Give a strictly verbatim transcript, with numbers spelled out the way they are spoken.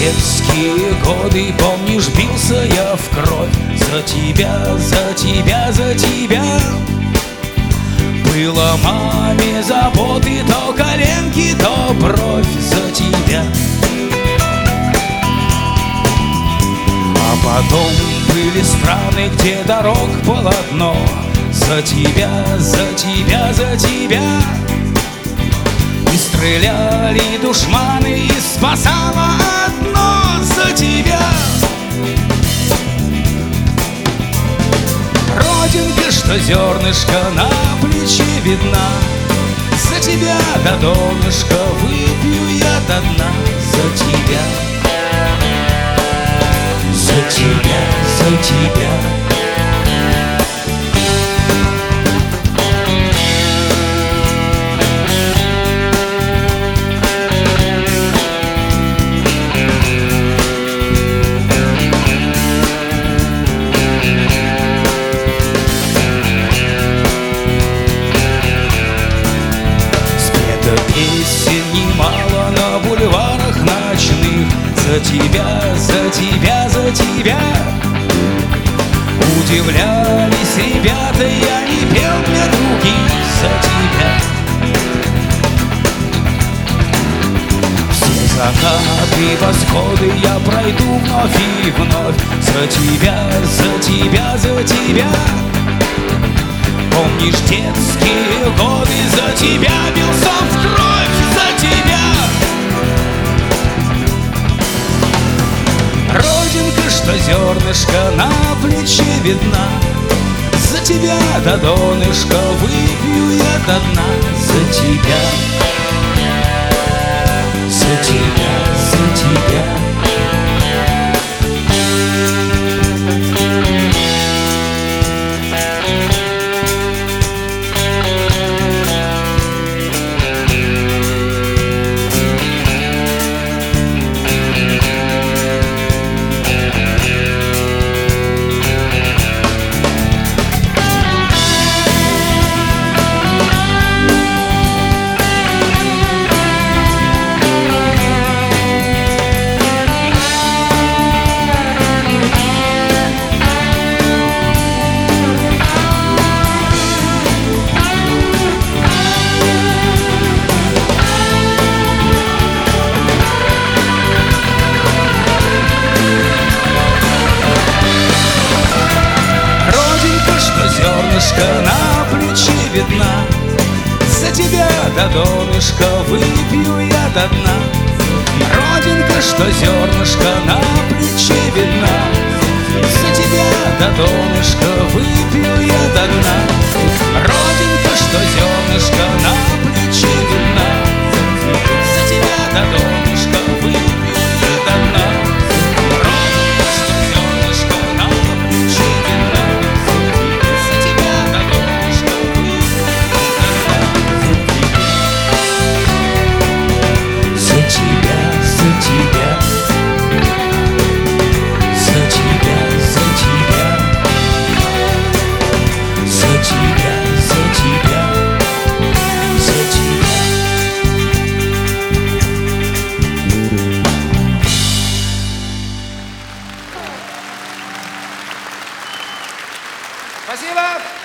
детские годы, помнишь, бился я в кровь за тебя, за тебя, за тебя. Было маме заботы, то коленки, то бровь за тебя. А потом были страны, где дорог полотно. За тебя, за тебя, за тебя. И стреляли душманы, и спасало одно за тебя. Родинка, что зернышко на плече видна, за тебя до донышка выпью я до дна. За тебя, за тебя, за тебя. Песен немало на бульварах ночных. За тебя, за тебя, за тебя. Удивлялись ребята, я не пел для других. За тебя. Все закаты, восходы я пройду вновь и вновь. За тебя, за тебя, за тебя. Помнишь детские годы, за тебя бился в кровь, за тебя. Родинка, что зернышко на плече видна, за тебя до донышка выпью я до дна. За тебя, за тебя, за тебя. Зернышко на плече видна, за тебя до донышка выпью я до дна. Родинка, что зернышко на плече видна, за тебя до донышка выпью я до дна. Родинка, что зернышко на плече видна, за тебя до донышка выпью я до дна. Родинка, что зернышко на плече видна, за тебя, за тебя, за тебя, за тебя, за тебя. Спасибо!